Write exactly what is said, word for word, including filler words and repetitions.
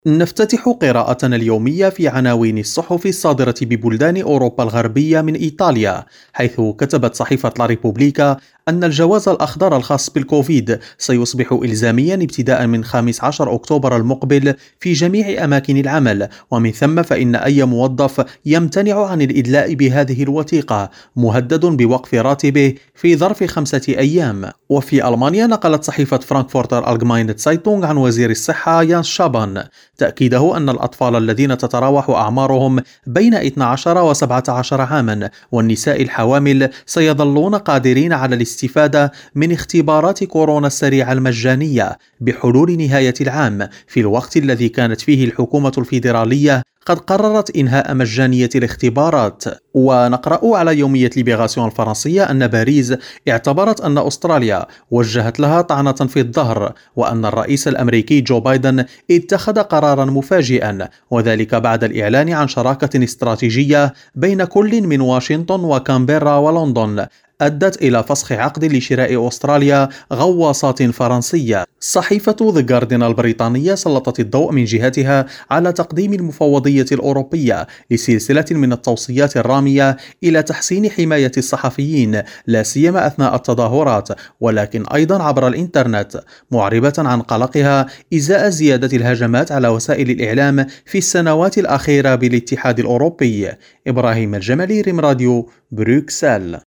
نفتتح قراءتنا اليومية في عناوين الصحف الصادرة ببلدان أوروبا الغربية من إيطاليا، حيث كتبت صحيفة لا ريبوبليكا أن الجواز الأخضر الخاص بالكوفيد سيصبح إلزاميا ابتداء من خامس عشر أكتوبر المقبل في جميع أماكن العمل، ومن ثم فإن أي موظف يمتنع عن الإدلاء بهذه الوثيقة مهدد بوقف راتبه في ظرف خمسة أيام. وفي ألمانيا نقلت صحيفة فرانكفورتر ألجماينت سايتونغ عن وزير الصحة يانس شابان تأكيده أن الأطفال الذين تتراوح أعمارهم بين اثنا عشر و سبعة عشر عاما والنساء الحوامل سيظلون قادرين على الاستفادة من اختبارات كورونا السريعة المجانية بحلول نهاية العام، في الوقت الذي كانت فيه الحكومة الفيدرالية قد قررت إنهاء مجانية الاختبارات. ونقرأ على يومية ليبراسيون الفرنسية أن باريس اعتبرت أن أستراليا وجهت لها طعنة في الظهر، وأن الرئيس الأمريكي جو بايدن اتخذ قرارا مفاجئا، وذلك بعد الإعلان عن شراكة استراتيجية بين كل من واشنطن وكامبيرا ولندن أدت إلى فسخ عقد لشراء أستراليا غواصات فرنسية. صحيفة ذا جارديان البريطانية سلطت الضوء من جهتها على تقديم المفوضية الأوروبية لسلسلة من التوصيات الرامية إلى تحسين حماية الصحفيين، لا سيما أثناء التظاهرات، ولكن أيضا عبر الإنترنت، معربة عن قلقها إزاء زيادة الهجمات على وسائل الإعلام في السنوات الأخيرة بالاتحاد الأوروبي. إبراهيم الجمالي، ريم راديو، بروكسل.